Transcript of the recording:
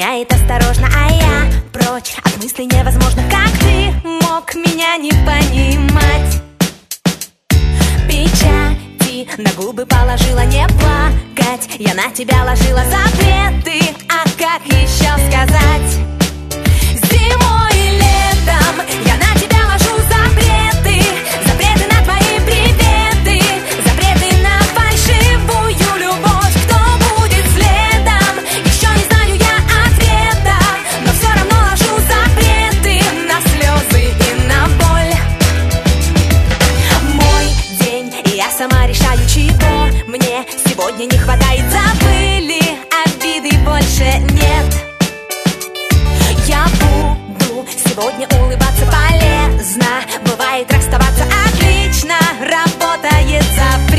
Догоняет осторожно, а я прочь от мыслей невозможно. Как ты мог меня не понимать? Печати на губы положила, не плакать. Я на тебя ложила запреты, а как еще сказать? Зимой и летом я на тебя ложу запреты. Запреты на твои приветы, запреты на фальшивую любовь. Кто будет следом? Еще не знаю я ответа, но все равно ложу запреты на слезы и на боль. Мой день, и я сама решаю, чего мне сегодня не хватает. Забыли обиды, больше нет. Я буду сегодня улыбаться, полезно. Бывает расставаться, отлично работает запрет.